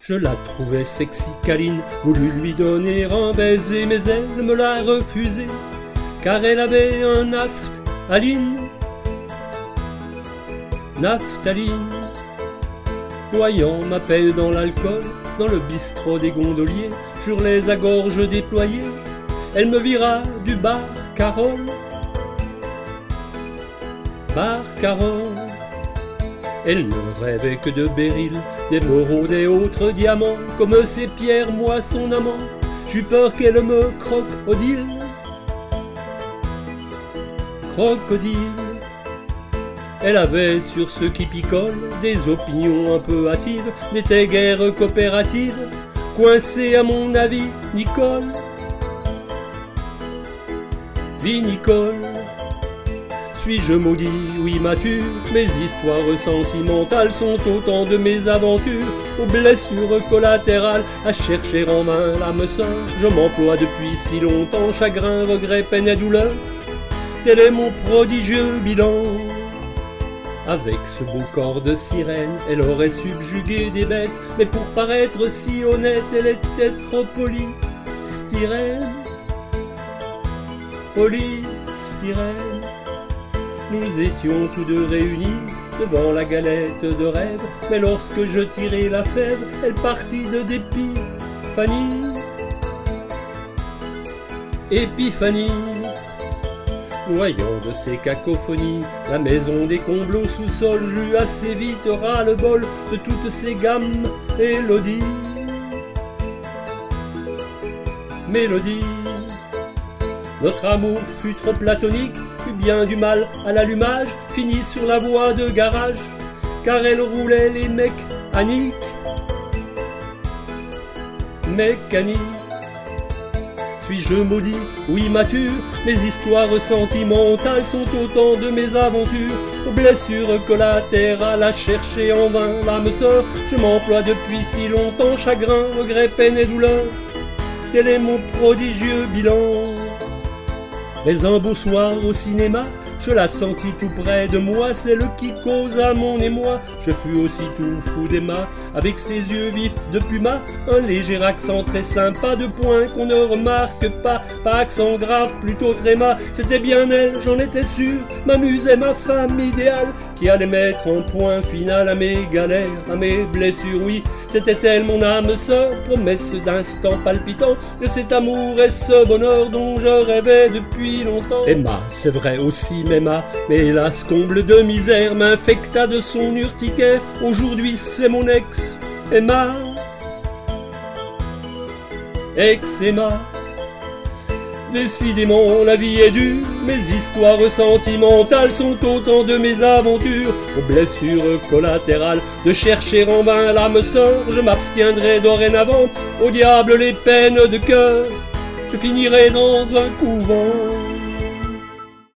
Je la trouvais sexy câline, voulu lui donner un baiser, mais elle me l'a refusé, car elle avait un naphtaline. Naphtaline. Noyant ma pelle dans l'alcool, dans le bistrot des gondoliers, sur les agorges déployées, elle me vira du bar Carole. Bar Carole. Elle ne rêvait que de béryl, d'émeraudes et autres diamants, comme ces pierres, moi son amant, j'eus peur qu'elle me crocodile. Crocodile. Elle avait sur ceux qui picolent des opinions un peu hâtives, n'était guère coopérative, coincée à mon avis, Nicole. Vinicole. Suis-je maudit ou immature? Mes histoires sentimentales sont autant de mes aventures, aux blessures collatérales, à chercher en vain l'âme sœur. Je m'emploie depuis si longtemps, chagrin, regret, peine et douleur. Tel est mon prodigieux bilan. Avec ce beau corps de sirène, elle aurait subjugué des bêtes, mais pour paraître si honnête, elle était trop polystyrène. Polystyrène. Nous étions tous deux réunis devant la galette de rêve, mais lorsque je tirai la fève, elle partit de dépit. Fanny. Épiphanie. Noyant de ces cacophonies la maison des combles au sous-sol, j'eus assez vite ras-le-bol de toutes ces gammes mélodies. Mélodie. Notre amour fut trop platonique, eut bien du mal à l'allumage, finit sur la voie de garage, car elle roulait les mécaniques. Mécanique. Suis-je maudit ou immature? Mes histoires sentimentales sont autant de mes aventures, aux blessures collatérales, à chercher en vain l'âme sœur. Je m'emploie depuis si longtemps, chagrin, regret, peine et douleur. Tel est mon prodigieux bilan. Mais un beau soir au cinéma, je la sentis tout près de moi, celle qui causa mon émoi. Je fus aussi tout fou d'Emma, avec ses yeux vifs de puma, un léger accent très sympa, de points qu'on ne remarque pas accent grave, plutôt tréma. C'était bien elle, j'en étais sûr, ma muse est ma femme idéale, qui allait mettre un point final à mes galères, à mes blessures, oui. C'était elle mon âme sœur, promesse d'instant palpitant, de cet amour et ce bonheur dont je rêvais depuis longtemps. Emma, c'est vrai aussi m'aima, mais hélas comble de misère, m'infecta de son urticaire. Aujourd'hui c'est mon ex, Emma. Ex-Emma. Décidément la vie est dure, mes histoires sentimentales sont autant de mes aventures, aux blessures collatérales, de chercher en vain l'âme sœur. Je m'abstiendrai dorénavant, au diable les peines de cœur, je finirai dans un couvent.